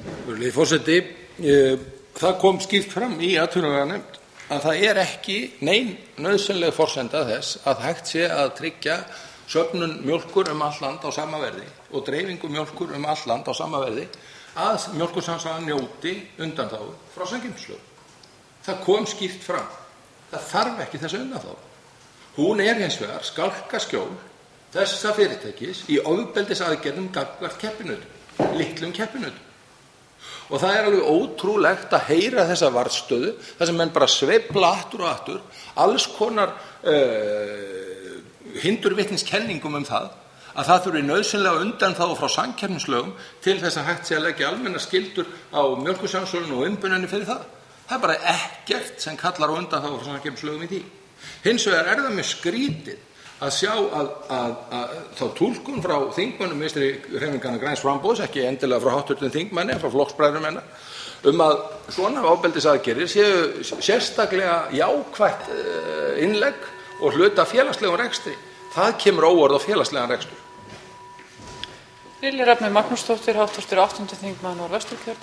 Virðulegi forseti, það kom skýrt fram í atvinnuveganefnd að það er ekki nein nauðsynleg forsenda þess að hægt sé að tryggja söfnun mjólkur allt land á sama verði og dreifingu mjólkur allt land á sama verði að Mjólkursamsagan njóti undanþágu frá samkeppnislögum. Það kom skýrt fram. Það þarf ekki þessa undanþágu. Hún er hins vegar skálkaskjól þessa fyrirtækis í ofbeldisaðgerðum gagnvart keppinautum, litlum keppinautum. Og það er alveg ótrúlegt að heyra þessa varðstöðu, þar sem menn bara sveifla aftur og aftur, alls konar hindurvitniskenningum það, að það þurfi nauðsynlega undanþágu frá samkeppnislögum til þess að hægt sé að leggja almennar skyldur á Mjólkursamsöluna og umbununni fyrir það. Það er bara ekkert sem kallar á undanþágu frá samkeppnislögum í því. Hins vegar er það mjög skrítið að sjá að þá túlkun frá þingmönnum Vinstri-hreyfingarinnar græns framboðs, ekki endilega frá hv. Þingmanni, frá flokksbræðrum hennar, að svona ofbeldisaðgerðir séu sérstaklega jákvætt innlegg og hluta félagslegum rekstri. Það kemur óorð á félagslegan rekstur. Lilja Rafney Magnúsdóttir, hv. 8. þingmaður Norðvesturkjördæmis.